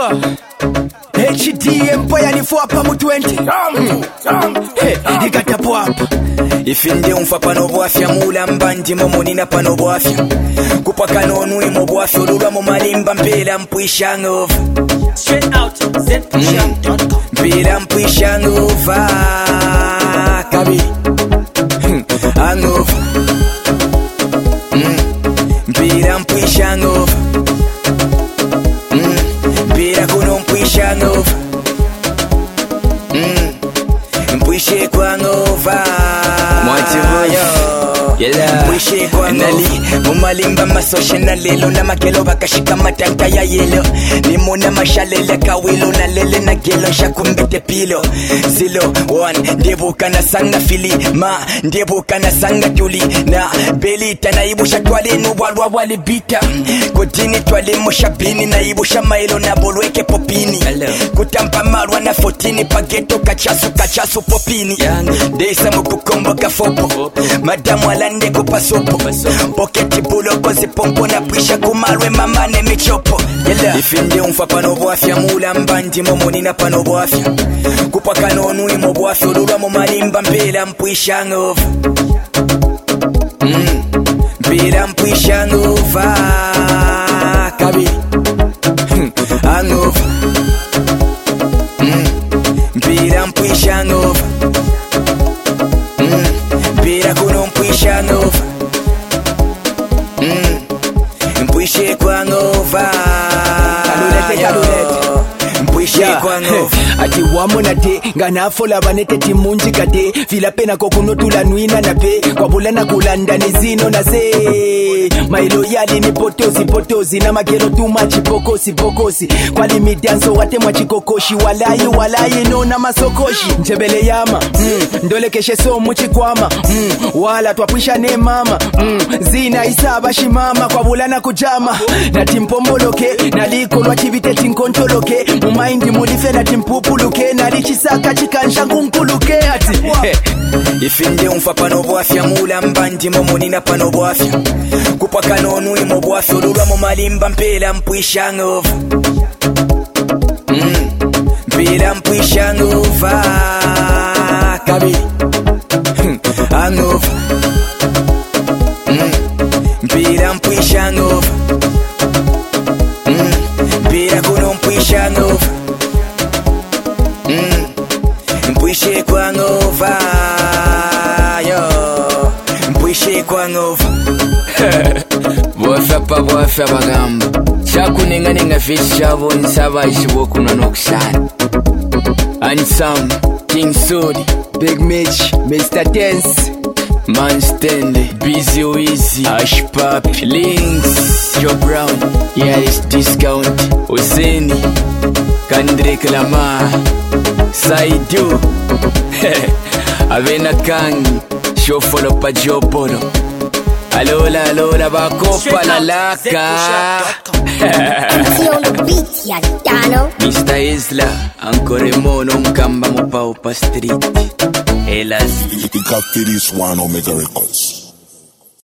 HD Empire ni fuapa mu 20 Ikatapo hapa Ifinde umfa no bwafya mula mbandi momoni na pano bwafya Kupaka nonwe mo bwafya olulwa mu malimba mpela mpwisha ngova Straight out zpushup.com Mpela mpwisha ngova Kabi Angova Mpela mpwisha ngova Mpela kuno mpwisha ngova Mpwishe kwa ngova Mwati Mwishe kwa nali Mumalimba masoshe na lelo na makelo bakashika matanta ya yelo Nimuna mashalele kawilo na lele na gelo shakumbete pilo Zilo one Ndebuka na sanga fili Ma ndebuka na sanga tuli Na belita na ibusha twale nubalwa wali bita Kutini twale mushabini na ibusha mailo na bolweke popini Kutampa marwa na 14 pageto kachasu popini Desa mukukombo kafopo Madamu alande kupasopo Poketi buloko zipompo na pwisha kumarwe mamane michopo Ifinde umfa pano bwafya mula mbandi momoni na pano bwafya Kupaka nonwe mo bwafya olulwa mu malimba mpela mpwisha ngova Mpela mpwisha ngova Kabi Angova Mpela mpwisha ngova Mpela kuno mpwisha ngova Mpwishe kwa ngova Kalulete Mpwishe kwa ngova Ati wamo na te Nganafola banete timunji kate Fila pena kokunotula nuina na pe Kwa bulana kulanda ni zino na ze Mailo yali ni potozi Na magero tumachi pokosi Kwa limidanso wate mwachikokoshi Walai no na masokoshi Njebele yama Ndole keshe so muchi kwama Wala tuapwisha ne mama Zina isaba shimama Kwa bulana kujama Na timpomboloke Na liko lwa chivite tinkontoloke Mumaindi mulife na timpupuluke Na richisaka chikansha ngunkuluke ati Ifinde umfa pano bwafya mula mbandi momoni na pano bwafya Kupaka nonwe mo bwafya olulwa mu malimba mpela mpwisha ngova Mpela mpwisha ngova Kabi Angova Mpela mpwisha ngova Mpela kuno mpwisha ngova Mpwishe kwa ngova Mpwishe kwa ngova Bwafya bagamba Chakunenga fishi chavo nisaba ishiboku nonokushana Ansam, King Sudi, Big Mitch, Mr. Tense Man Stanley, Busy Weezy, Ash Papi, Links, Joe Brown, Yaris Discount, Ozeni, Kendrick Lamar, Saidu, Avena Kang, Shofolo pa Jopolo, Alola bakopa la laka. Mr. Isla, ancora mono mkamba mupao pa street. Elas. You can cut this one Omega Records.